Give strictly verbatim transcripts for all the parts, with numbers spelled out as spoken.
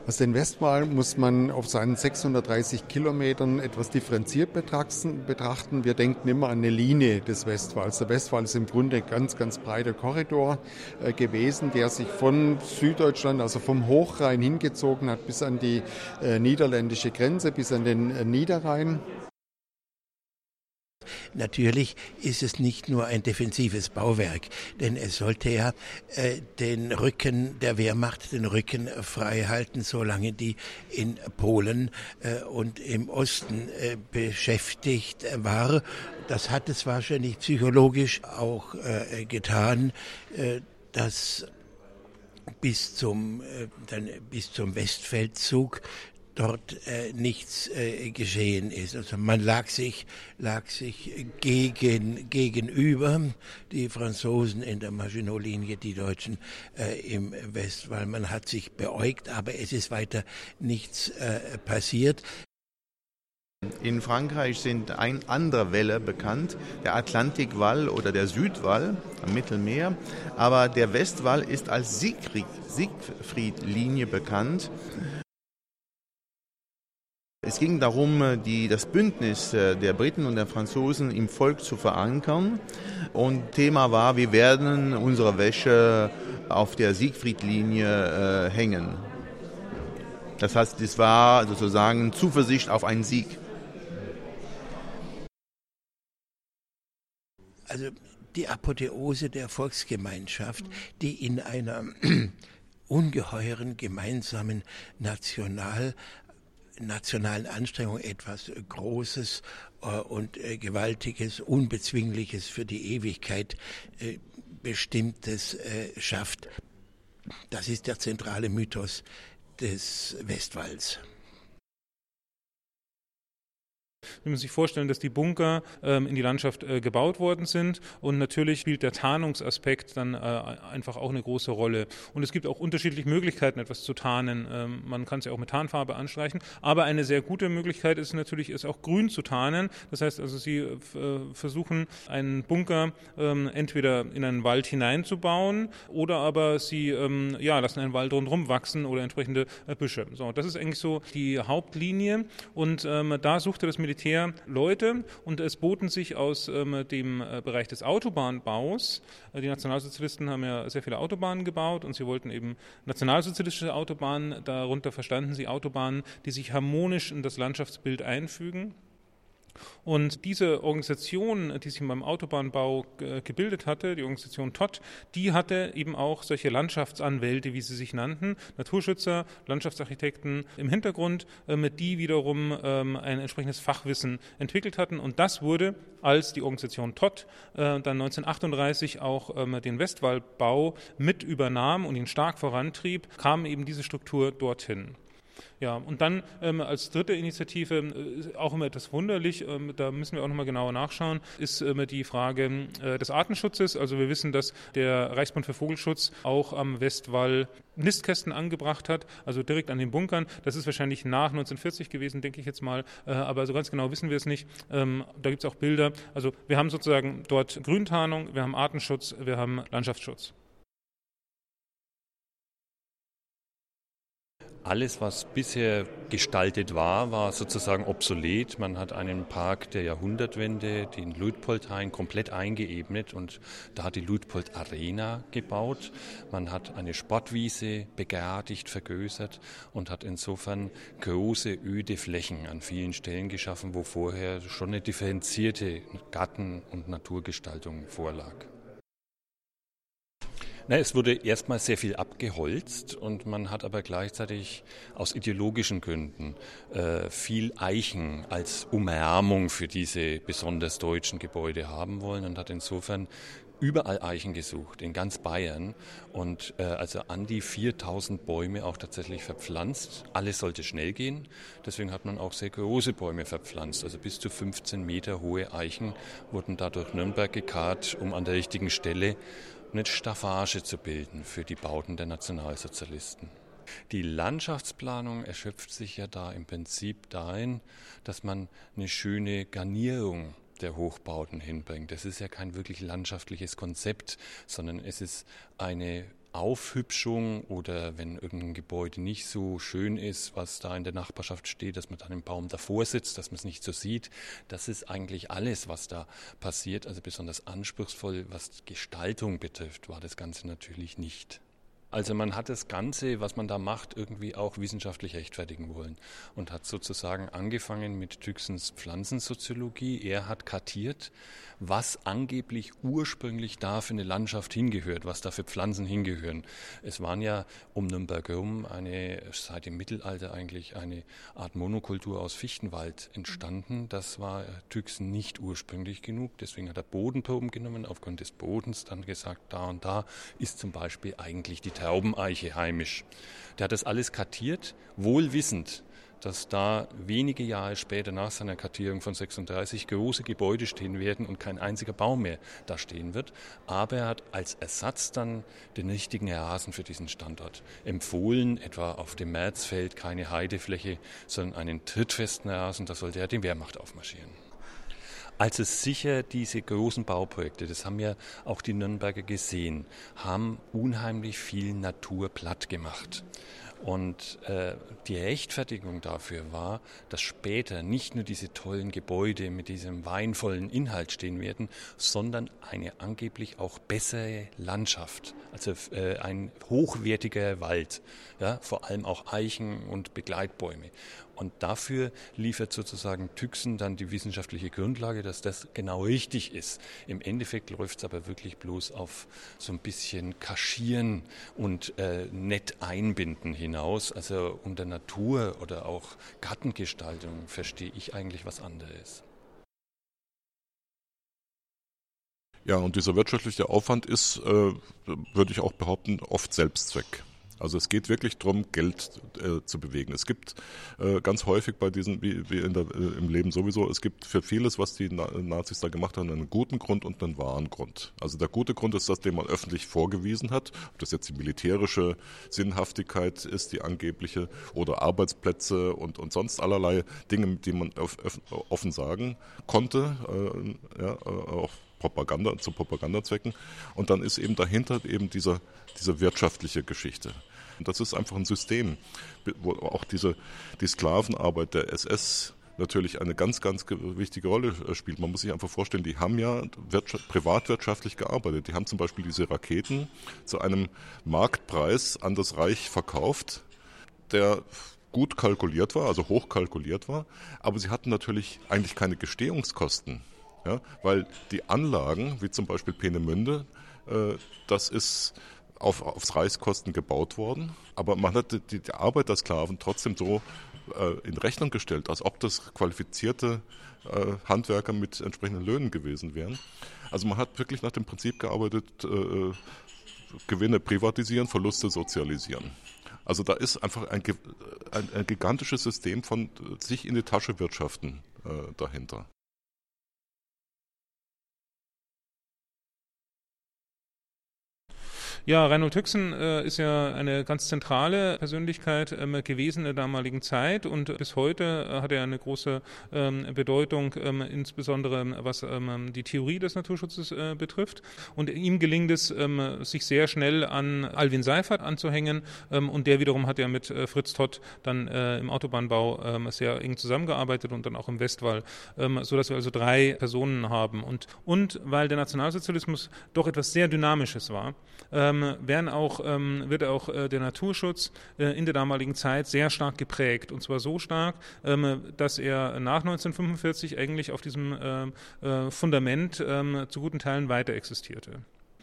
Also den Westwall muss man auf seinen sechshundertdreißig Kilometern etwas differenziert betrachten. Wir denken immer an eine Linie des Westwalls. Der Westwall ist im Grunde ein ganz, ganz breiter Korridor äh, gewesen, der sich von Süddeutschland, also vom Hochrhein hingezogen hat bis an die äh, niederländische Grenze, bis an den äh, Niederrhein. Natürlich ist es nicht nur ein defensives Bauwerk, denn es sollte ja äh, den Rücken der Wehrmacht, den Rücken frei halten, solange die in Polen äh, und im Osten äh, beschäftigt war. Das hat es wahrscheinlich psychologisch auch äh, getan, äh, dass bis zum, äh, dann bis zum Westfeldzug dort äh, nichts äh, geschehen ist. Also man lag sich, lag sich gegen, gegenüber, die Franzosen in der Maginot-Linie, die Deutschen äh, im Westwall. Man hat sich beäugt, aber es ist weiter nichts äh, passiert. In Frankreich sind ein anderer Wälle bekannt, der Atlantikwall oder der Südwall am Mittelmeer, aber der Westwall ist als Siegfried, Siegfried-Linie bekannt. Es ging darum, die, das Bündnis der Briten und der Franzosen im Volk zu verankern. Und Thema war, wir werden unsere Wäsche auf der Siegfried-Linie äh, hängen. Das heißt, das war sozusagen Zuversicht auf einen Sieg. Also die Apotheose der Volksgemeinschaft, die in einer ungeheuren gemeinsamen National nationalen Anstrengung etwas Großes äh, und äh, Gewaltiges, Unbezwingliches für die Ewigkeit äh, Bestimmtes äh, schafft. Das ist der zentrale Mythos des Westwalls. Sie müssen sich vorstellen, dass die Bunker ähm, in die Landschaft äh, gebaut worden sind und natürlich spielt der Tarnungsaspekt dann äh, einfach auch eine große Rolle. Und es gibt auch unterschiedliche Möglichkeiten, etwas zu tarnen. Ähm, man kann es ja auch mit Tarnfarbe anstreichen, aber eine sehr gute Möglichkeit ist natürlich, es auch grün zu tarnen. Das heißt also, Sie äh, versuchen, einen Bunker ähm, entweder in einen Wald hineinzubauen oder aber Sie ähm, ja, lassen einen Wald rundherum wachsen oder entsprechende äh, Büsche. So, das ist eigentlich so die Hauptlinie und ähm, da suchte das Militär Leute und es boten sich aus ähm, dem äh, Bereich des Autobahnbaus. Äh, die Nationalsozialisten haben ja sehr viele Autobahnen gebaut und sie wollten eben nationalsozialistische Autobahnen, darunter verstanden sie Autobahnen, die sich harmonisch in das Landschaftsbild einfügen. Und diese Organisation, die sich beim Autobahnbau g- gebildet hatte, die Organisation T O T, die hatte eben auch solche Landschaftsanwälte, wie sie sich nannten, Naturschützer, Landschaftsarchitekten im Hintergrund, ähm, die wiederum ähm, ein entsprechendes Fachwissen entwickelt hatten. Und das wurde, als die Organisation T O T äh, dann neunzehnhundertachtunddreißig auch ähm, den Westwallbau mit übernahm und ihn stark vorantrieb, kam eben diese Struktur dorthin. Ja, und dann ähm, als dritte Initiative, äh, auch immer etwas wunderlich, ähm, da müssen wir auch nochmal genauer nachschauen, ist ähm, die Frage äh, des Artenschutzes. Also wir wissen, dass der Reichsbund für Vogelschutz auch am Westwall Nistkästen angebracht hat, also direkt an den Bunkern. Das ist wahrscheinlich nach neunzehnhundertvierzig gewesen, denke ich jetzt mal, äh, aber so ganz genau wissen wir es nicht. Ähm, da gibt es auch Bilder. Also wir haben sozusagen dort Grüntarnung, wir haben Artenschutz, wir haben Landschaftsschutz. Alles, was bisher gestaltet war, war sozusagen obsolet. Man hat einen Park der Jahrhundertwende, den Luitpoldhain, komplett eingeebnet und da hat die Luitpold Arena gebaut. Man hat eine Sportwiese begradigt, vergrößert und hat insofern große, öde Flächen an vielen Stellen geschaffen, wo vorher schon eine differenzierte Garten- und Naturgestaltung vorlag. Na, es wurde erstmal sehr viel abgeholzt und man hat aber gleichzeitig aus ideologischen Gründen äh, viel Eichen als Umrahmung für diese besonders deutschen Gebäude haben wollen und hat insofern überall Eichen gesucht, in ganz Bayern und äh, also an die viertausend Bäume auch tatsächlich verpflanzt. Alles sollte schnell gehen, deswegen hat man auch sehr große Bäume verpflanzt, also bis zu fünfzehn Meter hohe Eichen wurden da durch Nürnberg gekarrt, um an der richtigen Stelle eine Staffage zu bilden für die Bauten der Nationalsozialisten. Die Landschaftsplanung erschöpft sich ja da im Prinzip darin, dass man eine schöne Garnierung der Hochbauten hinbringt. Das ist ja kein wirklich landschaftliches Konzept, sondern es ist eine Aufhübschung oder wenn irgendein Gebäude nicht so schön ist, was da in der Nachbarschaft steht, dass man dann im Baum davor sitzt, dass man es nicht so sieht. Das ist eigentlich alles, was da passiert. Also besonders anspruchsvoll, was Gestaltung betrifft, war das Ganze natürlich nicht. Also man hat das Ganze, was man da macht, irgendwie auch wissenschaftlich rechtfertigen wollen und hat sozusagen angefangen mit Tüxens Pflanzensoziologie. Er hat kartiert, was angeblich ursprünglich da für eine Landschaft hingehört, was da für Pflanzen hingehören. Es waren ja um Nürnberg herum eine, seit dem Mittelalter eigentlich eine Art Monokultur aus Fichtenwald entstanden. Das war Tüxen nicht ursprünglich genug, deswegen hat er Bodenproben genommen, aufgrund des Bodens dann gesagt, da und da ist zum Beispiel eigentlich die Traubeneiche heimisch. Der hat das alles kartiert, wohl wissend, dass da wenige Jahre später nach seiner Kartierung von sechsunddreißig große Gebäude stehen werden und kein einziger Baum mehr da stehen wird. Aber er hat als Ersatz dann den richtigen Rasen für diesen Standort empfohlen, etwa auf dem Märzfeld keine Heidefläche, sondern einen trittfesten Rasen, da sollte er die Wehrmacht aufmarschieren. Also sicher diese großen Bauprojekte, das haben ja auch die Nürnberger gesehen, haben unheimlich viel Natur platt gemacht. Und äh, die Rechtfertigung dafür war, dass später nicht nur diese tollen Gebäude mit diesem weinvollen Inhalt stehen werden, sondern eine angeblich auch bessere Landschaft, also äh, ein hochwertiger Wald, ja, vor allem auch Eichen und Begleitbäume. Und dafür liefert sozusagen Tüxen dann die wissenschaftliche Grundlage, dass das genau richtig ist. Im Endeffekt läuft es aber wirklich bloß auf so ein bisschen Kaschieren und äh, nett einbinden hinaus. Also unter Natur oder auch Gartengestaltung verstehe ich eigentlich was anderes. Ja, und dieser wirtschaftliche Aufwand ist, äh, würde ich auch behaupten, oft Selbstzweck. Also es geht wirklich darum, Geld äh, zu bewegen. Es gibt äh, ganz häufig bei diesen, wie, wie in der, äh, im Leben sowieso, es gibt für vieles, was die Na- Nazis da gemacht haben, einen guten Grund und einen wahren Grund. Also der gute Grund ist das, den man öffentlich vorgewiesen hat, ob das jetzt die militärische Sinnhaftigkeit ist, die angebliche, oder Arbeitsplätze und, und sonst allerlei Dinge, die man öff, öff, offen sagen konnte, äh, ja, auch Propaganda, zu Propagandazwecken. Und dann ist eben dahinter eben dieser, diese wirtschaftliche Geschichte. Und das ist einfach ein System, wo auch diese, die Sklavenarbeit der S S natürlich eine ganz, ganz wichtige Rolle spielt. Man muss sich einfach vorstellen, die haben ja privatwirtschaftlich gearbeitet. Die haben zum Beispiel diese Raketen zu einem Marktpreis an das Reich verkauft, der gut kalkuliert war, also hoch kalkuliert war. Aber sie hatten natürlich eigentlich keine Gestehungskosten. Ja, weil die Anlagen, wie zum Beispiel Peenemünde, äh, das ist auf, aufs Reichskosten gebaut worden, aber man hat die, die Arbeit der Sklaven trotzdem so äh, in Rechnung gestellt, als ob das qualifizierte äh, Handwerker mit entsprechenden Löhnen gewesen wären. Also man hat wirklich nach dem Prinzip gearbeitet, äh, Gewinne privatisieren, Verluste sozialisieren. Also da ist einfach ein, ein, ein gigantisches System von sich in die Tasche wirtschaften äh, dahinter. Ja, Reinhold Tüxen äh, ist ja eine ganz zentrale Persönlichkeit ähm, gewesen in der damaligen Zeit und bis heute äh, hat er eine große ähm, Bedeutung, ähm, insbesondere was ähm, die Theorie des Naturschutzes äh, betrifft. Und ihm gelingt es, ähm, sich sehr schnell an Alwin Seyffert anzuhängen ähm, und der wiederum hat ja mit äh, Fritz Todt dann äh, im Autobahnbau ähm, sehr eng zusammengearbeitet und dann auch im Westwall, ähm, sodass wir also drei Personen haben. Und, und weil der Nationalsozialismus doch etwas sehr Dynamisches war, ähm, werden auch, ähm, wird auch äh, der Naturschutz äh, in der damaligen Zeit sehr stark geprägt. Und zwar so stark, ähm, dass er nach neunzehnhundertfünfundvierzig eigentlich auf diesem äh, äh, Fundament ähm, zu guten Teilen weiter existierte.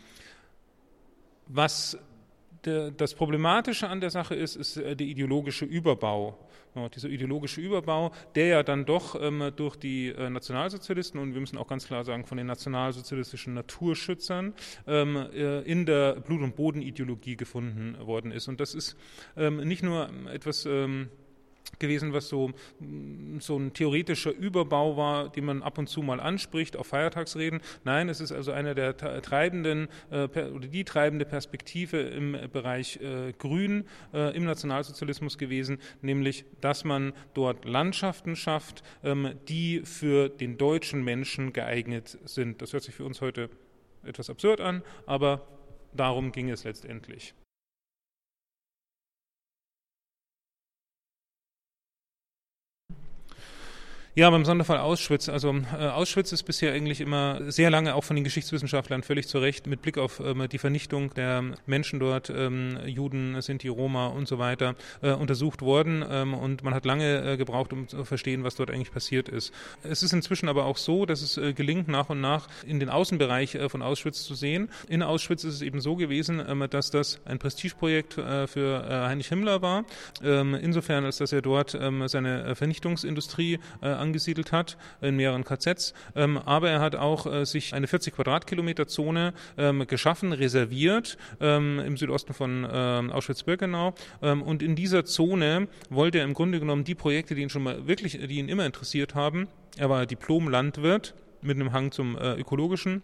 Was der, das Problematische an der Sache ist, ist äh, der ideologische Überbau. Ja, dieser ideologische Überbau, der ja dann doch ähm, durch die äh, Nationalsozialisten und wir müssen auch ganz klar sagen von den nationalsozialistischen Naturschützern ähm, äh, in der Blut- und Bodenideologie gefunden worden ist. Und das ist ähm, nicht nur etwas ähm, gewesen, was so, so ein theoretischer Überbau war, den man ab und zu mal anspricht auf Feiertagsreden. Nein, es ist also eine der treibenden äh, oder die treibende Perspektive im Bereich äh, Grün äh, im Nationalsozialismus gewesen, nämlich, dass man dort Landschaften schafft, ähm, die für den deutschen Menschen geeignet sind. Das hört sich für uns heute etwas absurd an, aber darum ging es letztendlich. Ja, beim Sonderfall Auschwitz. Also äh, Auschwitz ist bisher eigentlich immer sehr lange auch von den Geschichtswissenschaftlern völlig zu Recht mit Blick auf ähm, die Vernichtung der Menschen dort, ähm, Juden, Sinti, Roma und so weiter, äh, untersucht worden. Ähm, und man hat lange äh, gebraucht, um zu verstehen, was dort eigentlich passiert ist. Es ist inzwischen aber auch so, dass es äh, gelingt, nach und nach in den Außenbereich äh, von Auschwitz zu sehen. In Auschwitz ist es eben so gewesen, ähm, dass das ein Prestigeprojekt äh, für äh, Heinrich Himmler war. Ähm, insofern, als dass er dort ähm, seine Vernichtungsindustrie äh, angesiedelt hat, in mehreren K Zs. Ähm, aber er hat auch äh, sich eine vierzig Quadratkilometer Zone ähm, geschaffen, reserviert ähm, im Südosten von ähm, Auschwitz-Birkenau. Ähm, und in dieser Zone wollte er im Grunde genommen die Projekte, die ihn schon mal wirklich, die ihn immer interessiert haben. Er war Diplom-Landwirt mit einem Hang zum äh, Ökologischen.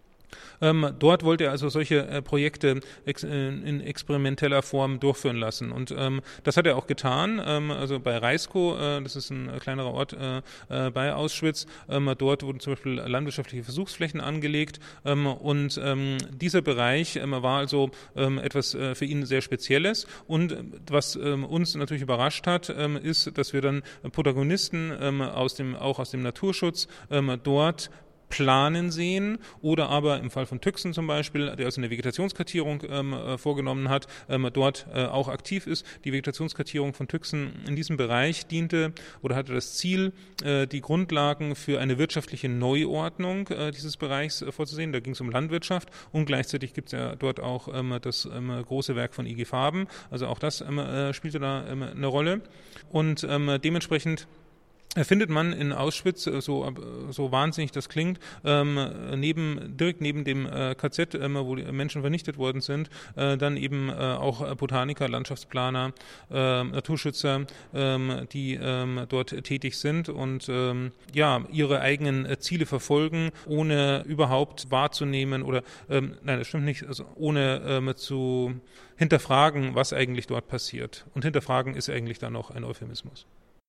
Ähm, dort wollte er also solche äh, Projekte ex, äh, in experimenteller Form durchführen lassen. Und ähm, das hat er auch getan. Ähm, also bei Reiskow, äh, das ist ein äh, kleinerer Ort äh, äh, bei Auschwitz, ähm, dort wurden zum Beispiel landwirtschaftliche Versuchsflächen angelegt. Ähm, und ähm, dieser Bereich ähm, war also ähm, etwas äh, für ihn sehr Spezielles. Und äh, was ähm, uns natürlich überrascht hat, ähm, ist, dass wir dann Protagonisten ähm, aus dem, auch aus dem Naturschutz ähm, dort planen sehen oder aber im Fall von Tüxen zum Beispiel, der also eine Vegetationskartierung ähm, äh, vorgenommen hat, ähm, dort äh, auch aktiv ist. Die Vegetationskartierung von Tüxen in diesem Bereich diente oder hatte das Ziel, äh, die Grundlagen für eine wirtschaftliche Neuordnung äh, dieses Bereichs äh, vorzusehen. Da ging es um Landwirtschaft und gleichzeitig gibt es ja dort auch ähm, das ähm, große Werk von I G Farben. Also auch das ähm, äh, spielte da ähm, eine Rolle und ähm, dementsprechend findet man in Auschwitz, so, so wahnsinnig das klingt, ähm, neben, direkt neben dem äh, K Z, ähm, wo die Menschen vernichtet worden sind, äh, dann eben äh, auch Botaniker, Landschaftsplaner, äh, Naturschützer, ähm, die ähm, dort tätig sind und ähm, ja, ihre eigenen äh, Ziele verfolgen, ohne überhaupt wahrzunehmen oder, ähm, nein, das stimmt nicht, also ohne ähm, zu hinterfragen, was eigentlich dort passiert. Und hinterfragen ist eigentlich dann noch ein Euphemismus.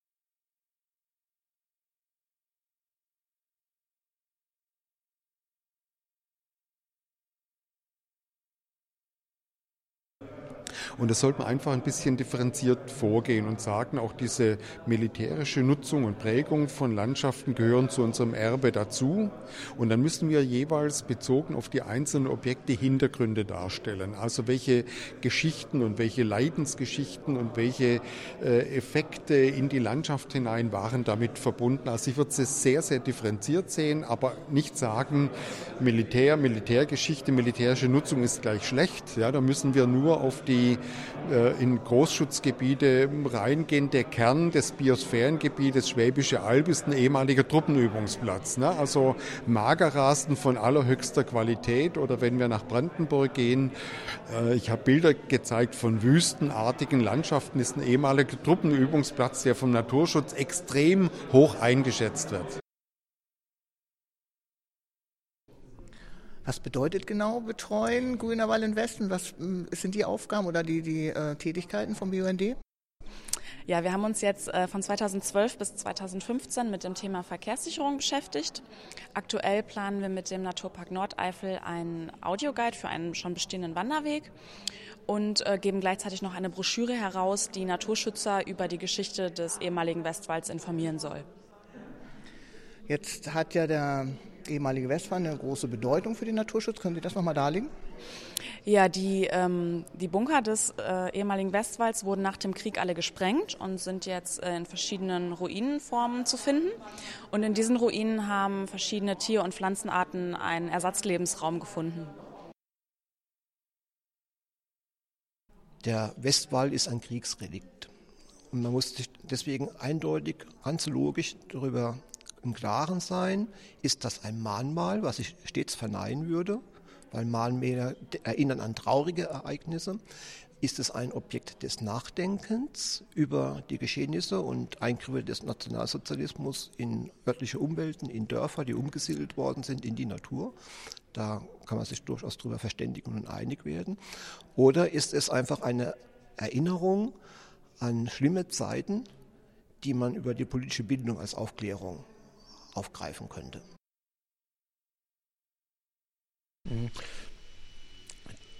Und das sollte man einfach ein bisschen differenziert vorgehen und sagen, auch diese militärische Nutzung und Prägung von Landschaften gehören zu unserem Erbe dazu. Und dann müssen wir jeweils bezogen auf die einzelnen Objekte Hintergründe darstellen. Also welche Geschichten und welche Leidensgeschichten und welche äh, Effekte in die Landschaft hinein waren damit verbunden. Also ich würde es sehr, sehr differenziert sehen, aber nicht sagen, Militär, Militärgeschichte, militärische Nutzung ist gleich schlecht. Ja, da müssen wir nur auf die äh, in Großschutzgebiete reingehen. Der Kern des Biosphärengebietes Schwäbische Alb ist ein ehemaliger Truppenübungsplatz. Ne? Also Magerrasen von allerhöchster Qualität. Oder wenn wir nach Brandenburg gehen, äh, ich habe Bilder gezeigt von wüstenartigen Landschaften, ist ein ehemaliger Truppenübungsplatz, der vom Naturschutz extrem hoch eingeschätzt wird. Was bedeutet genau betreuen Grünerwald in Westen? Was sind die Aufgaben oder die, die äh, Tätigkeiten vom B U N D? Ja, wir haben uns jetzt äh, von zweitausendzwölf bis zweitausendfünfzehn mit dem Thema Verkehrssicherung beschäftigt. Aktuell planen wir mit dem Naturpark Nordeifel einen Audioguide für einen schon bestehenden Wanderweg und äh, geben gleichzeitig noch eine Broschüre heraus, die Naturschützer über die Geschichte des ehemaligen Westwalds informieren soll. Jetzt hat ja der ehemalige Westwald eine große Bedeutung für den Naturschutz. Können Sie das nochmal darlegen? Ja, die, ähm, die Bunker des äh, ehemaligen Westwalds wurden nach dem Krieg alle gesprengt und sind jetzt äh, in verschiedenen Ruinenformen zu finden. Und in diesen Ruinen haben verschiedene Tier- und Pflanzenarten einen Ersatzlebensraum gefunden. Der Westwald ist ein Kriegsrelikt. Und man muss sich deswegen eindeutig, ganz logisch darüber im Klaren sein, ist das ein Mahnmal, was ich stets verneinen würde, weil Mahnmäler erinnern an traurige Ereignisse. Ist es ein Objekt des Nachdenkens über die Geschehnisse und Eingriffe des Nationalsozialismus in örtliche Umwelten, in Dörfer, die umgesiedelt worden sind, in die Natur? Da kann man sich durchaus darüber verständigen und einig werden. Oder ist es einfach eine Erinnerung an schlimme Zeiten, die man über die politische Bildung als Aufklärung aufgreifen könnte?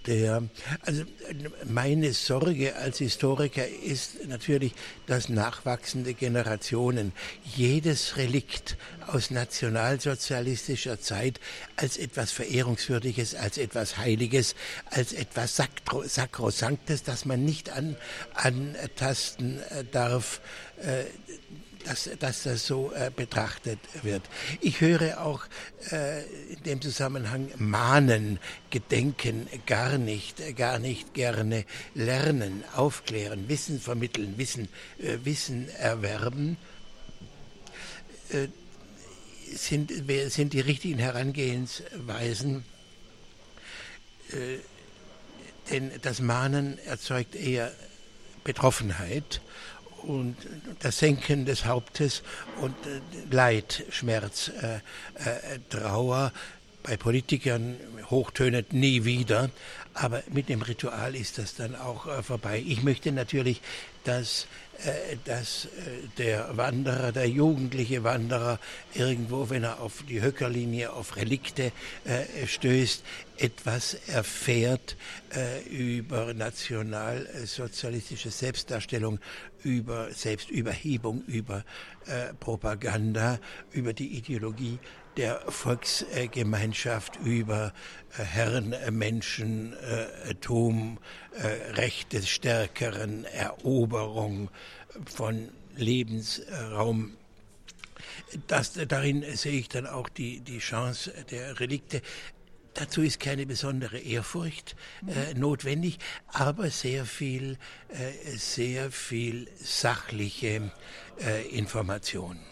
Der, also meine Sorge als Historiker ist natürlich, dass nachwachsende Generationen jedes Relikt aus nationalsozialistischer Zeit als etwas Verehrungswürdiges, als etwas Heiliges, als etwas Sakro, Sakrosanktes, das man nicht an, antasten darf, äh, Dass, dass das so äh, betrachtet wird. Ich höre auch äh, in dem Zusammenhang mahnen, gedenken gar nicht, gar nicht gerne lernen, aufklären, Wissen vermitteln, Wissen, äh, Wissen erwerben. Äh, sind, sind die richtigen Herangehensweisen, äh, denn das Mahnen erzeugt eher Betroffenheit und das Senken des Hauptes und äh, Leid, Schmerz, äh, äh, Trauer, bei Politikern hochtönend nie wieder, aber mit dem Ritual ist das dann auch äh, vorbei. Ich möchte natürlich, dass, äh, dass äh, der Wanderer, der jugendliche Wanderer irgendwo, wenn er auf die Höckerlinie, auf Relikte äh, stößt, etwas erfährt äh, über nationalsozialistische Selbstdarstellung, über Selbstüberhebung, über äh, Propaganda, über die Ideologie der Volksgemeinschaft, über äh, Herrenmenschentum, äh, Recht des Stärkeren, Eroberung von Lebensraum. Das, darin sehe ich dann auch die, die Chance der Relikte. Dazu ist keine besondere Ehrfurcht äh, notwendig, aber sehr viel, äh, sehr viel sachliche äh, Information.